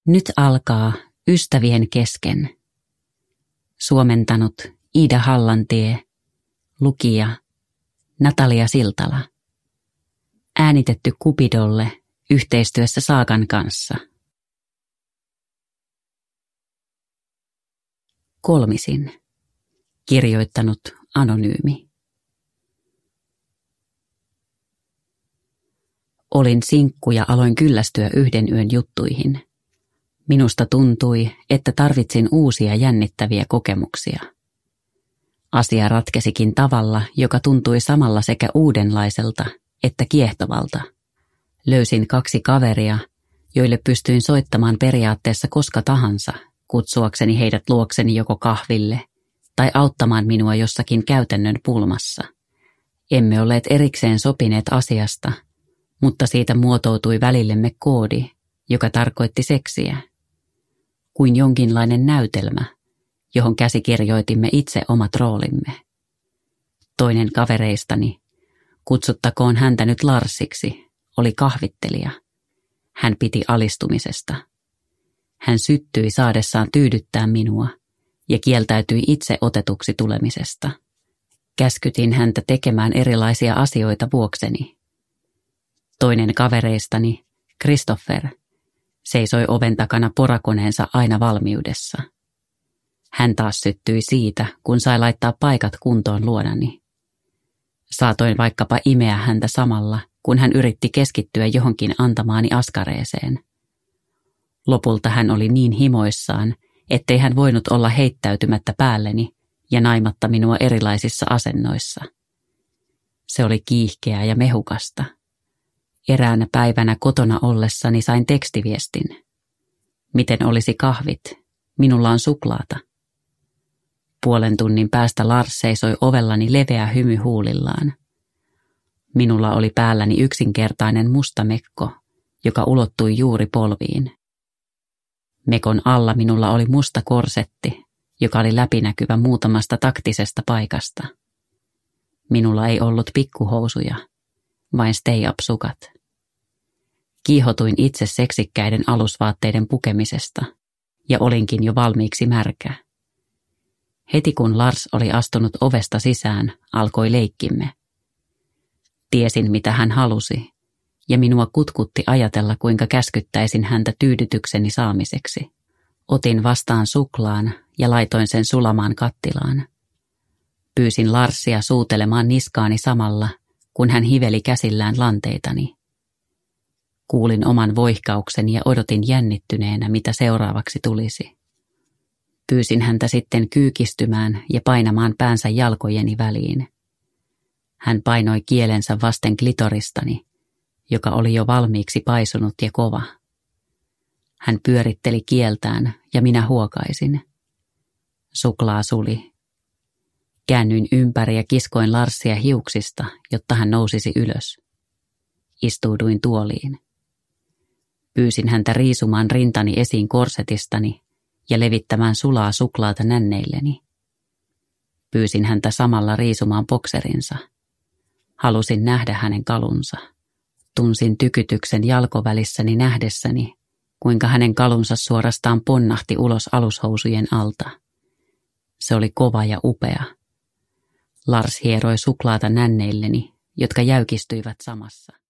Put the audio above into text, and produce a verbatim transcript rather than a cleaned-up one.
Nyt alkaa Ystävien kesken. Suomentanut Iida Hallantie, lukija Natalia Siltala. Äänitetty Cupidolle yhteistyössä Saagan kanssa. Kolmisin. Kirjoittanut anonyymi. Olin sinkku ja aloin kyllästyä yhden yön juttuihin. Minusta tuntui, että tarvitsin uusia jännittäviä kokemuksia. Asia ratkesikin tavalla, joka tuntui samalla sekä uudenlaiselta että kiehtovalta. Löysin kaksi kaveria, joille pystyin soittamaan periaatteessa koska tahansa, kutsuakseni heidät luokseni joko kahville tai auttamaan minua jossakin käytännön pulmassa. Emme olleet erikseen sopineet asiasta, mutta siitä muotoutui välillemme koodi, joka tarkoitti seksiä. Kuin jonkinlainen näytelmä, johon käsikirjoitimme itse omat roolimme. Toinen kavereistani, kutsuttakoon häntä nyt Larsiksi, oli kahvittelija. Hän piti alistumisesta. Hän syttyi saadessaan tyydyttää minua ja kieltäytyi itse otetuksi tulemisesta. Käskytin häntä tekemään erilaisia asioita vuokseni. Toinen kavereistani, Christopher, seisoi oven takana porakoneensa aina valmiudessa. Hän taas syttyi siitä, kun sai laittaa paikat kuntoon luonani. Saatoin vaikkapa imeä häntä samalla, kun hän yritti keskittyä johonkin antamaani askareeseen. Lopulta hän oli niin himoissaan, ettei hän voinut olla heittäytymättä päälleni ja naimatta minua erilaisissa asennoissa. Se oli kiihkeää ja mehukasta. Eräänä päivänä kotona ollessani sain tekstiviestin. Miten olisi kahvit? Minulla on suklaata. Puolen tunnin päästä Lars seisoi ovellani leveä hymy huulillaan. Minulla oli päälläni yksinkertainen musta mekko, joka ulottui juuri polviin. Mekon alla minulla oli musta korsetti, joka oli läpinäkyvä muutamasta taktisesta paikasta. Minulla ei ollut pikkuhousuja, vain stay-up-sukat. Kiihotuin itse seksikkäiden alusvaatteiden pukemisesta ja olinkin jo valmiiksi märkä. Heti kun Lars oli astunut ovesta sisään, alkoi leikkimme. Tiesin, mitä hän halusi, ja minua kutkutti ajatella, kuinka käskyttäisin häntä tyydytykseni saamiseksi. Otin vastaan suklaan ja laitoin sen sulamaan kattilaan. Pyysin Larsia suutelemaan niskaani samalla, kun hän hiveli käsillään lanteitani. Kuulin oman voihkaukseni ja odotin jännittyneenä, mitä seuraavaksi tulisi. Pyysin häntä sitten kyykistymään ja painamaan päänsä jalkojeni väliin. Hän painoi kielensä vasten klitoristani, joka oli jo valmiiksi paisunut ja kova. Hän pyöritteli kieltään ja minä huokaisin. Suklaa suli. Käännyin ympäri ja kiskoin Larsia hiuksista, jotta hän nousisi ylös. Istuuduin tuoliin. Pyysin häntä riisumaan rintani esiin korsetistani ja levittämään sulaa suklaata nänneilleni. Pyysin häntä samalla riisumaan bokserinsa. Halusin nähdä hänen kalunsa. Tunsin tykytyksen jalkovälissäni nähdessäni, kuinka hänen kalunsa suorastaan ponnahti ulos alushousujen alta. Se oli kova ja upea. Lars hieroi suklaata nänneilleni, jotka jäykistyivät samassa.